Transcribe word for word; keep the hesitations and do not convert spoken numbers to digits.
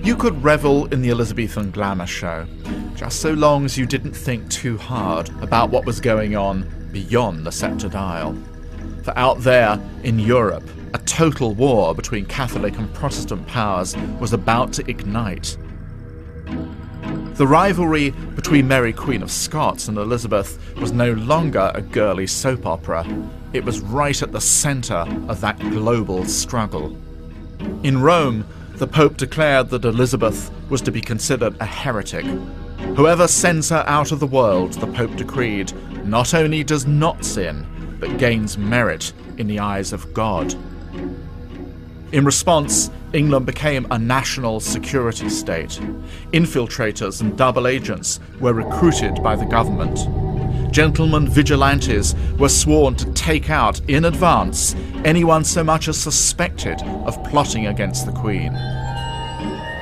You could revel in the Elizabethan glamour show, just so long as you didn't think too hard about what was going on beyond the sceptred Isle. For out there, in Europe, a total war between Catholic and Protestant powers was about to ignite. The rivalry between Mary Queen of Scots and Elizabeth was no longer a girly soap opera. It was right at the centre of that global struggle. In Rome, the Pope declared that Elizabeth was to be considered a heretic. Whoever sends her out of the world, the Pope decreed, not only does not sin, but gains merit in the eyes of God. In response, England became a national security state. Infiltrators and double agents were recruited by the government. Gentlemen vigilantes were sworn to take out, in advance, anyone so much as suspected of plotting against the Queen.